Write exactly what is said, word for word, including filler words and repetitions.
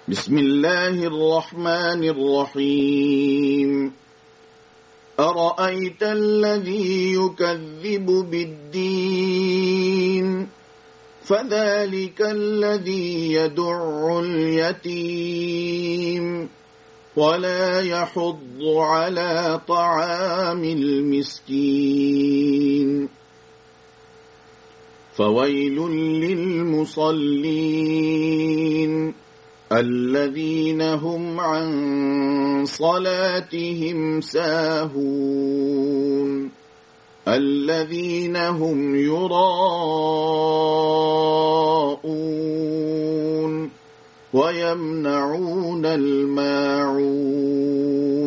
بسم الله الرحمن الرحيم أرأيت الذي يكذب بالدين فذلك الذي يدع اليتيم ولا يحض على طعام المسكين فويل للمصلين الذين هم عن صلاتهم ساهون الذين هم يراءون ويمنعون الماعون